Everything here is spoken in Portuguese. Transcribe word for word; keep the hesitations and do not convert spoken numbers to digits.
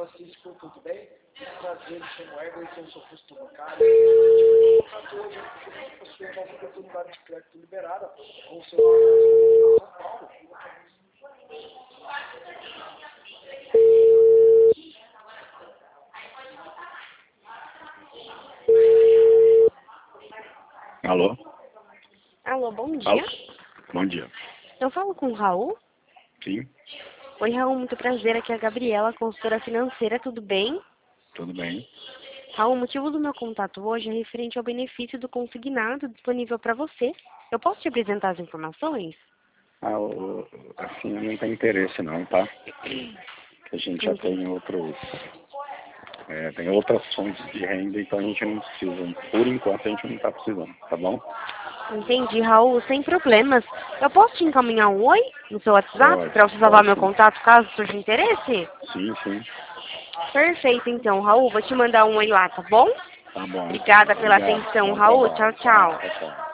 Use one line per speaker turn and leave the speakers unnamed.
Francisco, tudo bem? Prazer, me chamo Everton, sou custo bancário. Hoje eu possuo uma nova oportunidade de crédito liberada com o seu em São Paulo.
Alô?
Alô, bom dia.
Alô? Bom dia.
Eu falo com o Raul.
Sim,
Oi, Raul, muito prazer. Aqui é a Gabriela, consultora financeira, tudo bem?
tudo bem.
Raul, o motivo do meu contato hoje é referente ao benefício do consignado disponível para você. Eu posso te apresentar as informações?
Ah, o- assim, eu não tenho interesse não, tá? A gente já tem outros, é, tem outras fontes de renda, então a gente não precisa, por enquanto a gente não está precisando, tá bom?
Entendi, Raul, sem problemas. Eu posso te encaminhar um oi no seu WhatsApp
Pode,
para você salvar
pode
meu
sim.
contato caso surja interesse?
Sim, sim,
Perfeito, então, Raul. Vou te mandar um oi lá, tá bom?
tá bom.
Obrigada pela
Obrigado,
atenção,
bom
Raul.
trabalho,
Tchau,
tá?
tchau.
Tchau, tchau.